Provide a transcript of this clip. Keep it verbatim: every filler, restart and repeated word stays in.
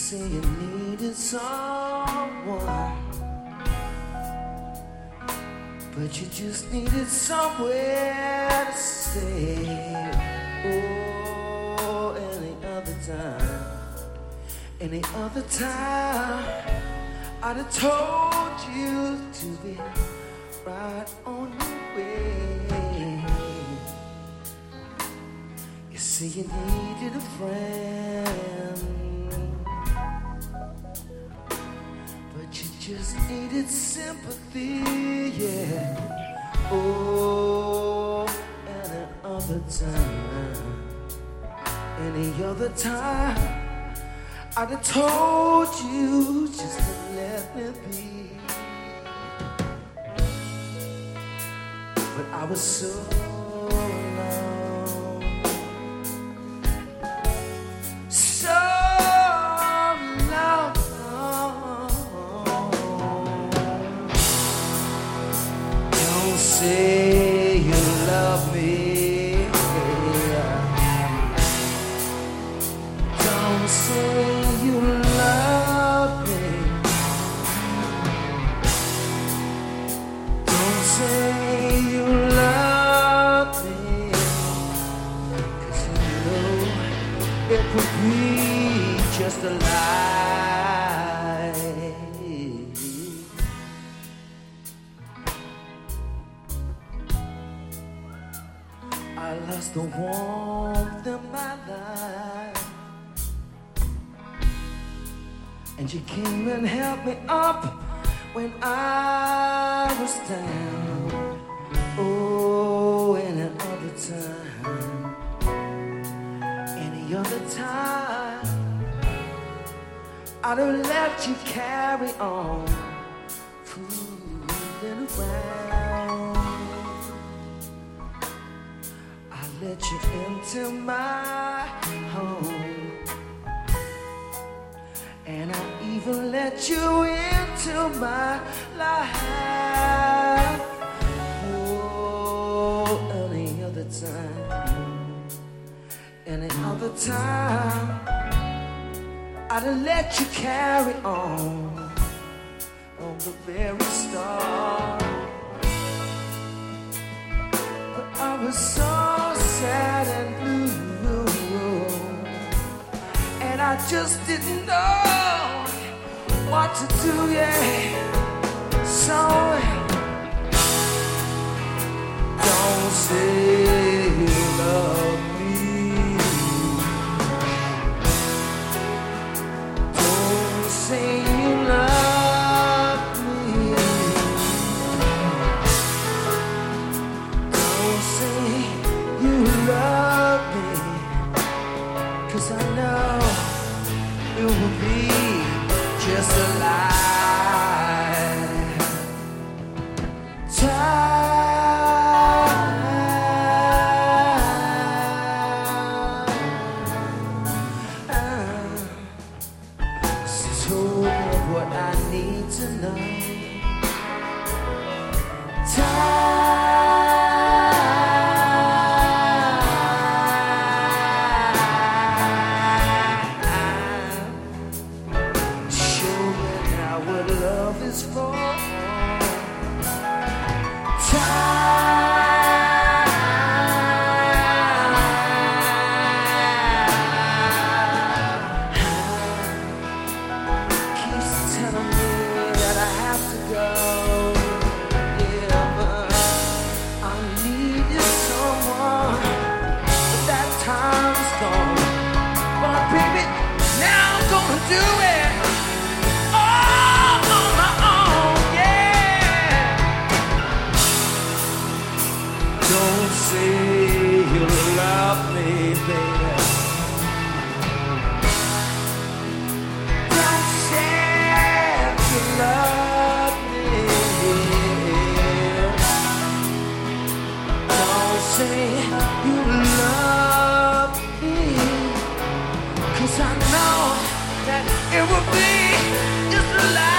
say you needed someone, but you just needed somewhere to stay. Oh, any other time, any other time, I'd have told you to be right on your way. You say you needed a friend, but you just needed sympathy, yeah. Oh, any other time, any other time, I'd have told you just to let me be. But I was so alone, so alone. Don't say you love me, don't say you love me, don't say you love me, 'cause you know it would be just a lie. I lost the warmth in my life, and you came and helped me up when I was down. Oh, any other time, any other time, I'd have let you carry on fooling around. I let you into my home, and I even let you into my life. Oh, any other time, any other time, I'd have let you carry on on the very start. But I was so sad and blue, and I just didn't know what to do, yeah. So don't say you love me, don't say you love me, don't say you love me, 'cause I know it will be just a lie. Time told me what I need to know. Love is for time keeps telling me that I have to go, yeah, but I needed someone, but that time's gone. But baby, now I'm gonna do it. Don't say you love me, baby. Don't say you love me. Don't say you love me, 'cause I know that it will be just a lie.